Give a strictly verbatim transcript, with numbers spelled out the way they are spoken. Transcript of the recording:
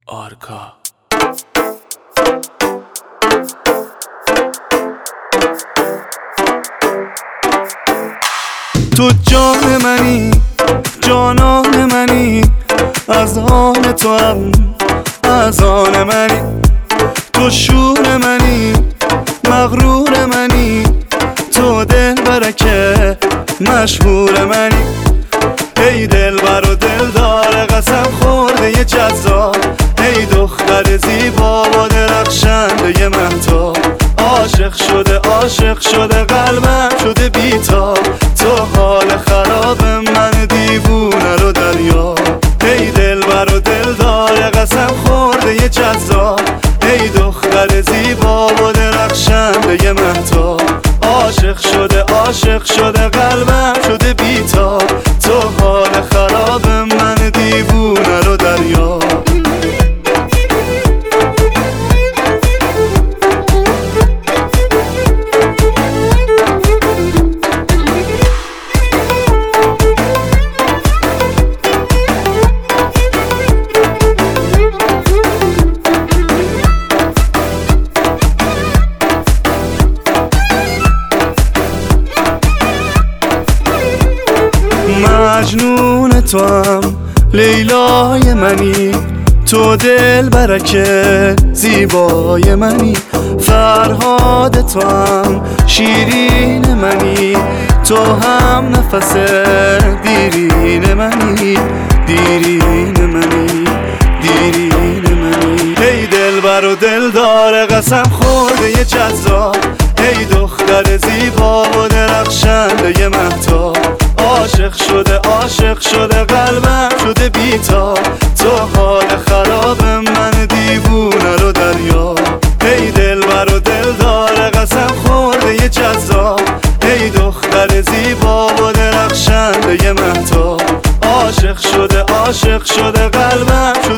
آرکا. تو جان منی، جانان منی، از آن تو هم از آن منی. تو شور منی، مغرور منی، تو دل برکه مشهور منی. ای دل بر و دلدار قسم خورده یه جذاب، ای دختر زیبا و درخشنده مهتاب. عاشق شده عاشق شده قلبم شده بیتاب، تو حال خراب من دیوونه رو دریاب. ای دل بر و دلدار قسم خورده یه جذاب، ای دختر زیبا و درخشنده مهتاب. عاشق شده عاشق شده قلبم شده بیتاب، تو حال خراب من دیوونه رو دریاب. مجنون تو هم لیلای منی، تو دل برکه زیبای منی. فرهاد تو هم شیرین منی، تو هم نفس دیرین منی، دیرین منی، دیرین منی. ای دل بر و دلدار قسم خورده یه جذاب، ای دختر زیبا و درخشنده مهتاب. عاشق شده عاشق شده قلبم شده بیتاب، تو حال خراب من دیوونه رو دریاب. ای دل بر و دلدار قسم خورده یه جذاب، ای دختر زیبا و درخشنده مهتاب. عاشق شده عاشق شده قلبم شده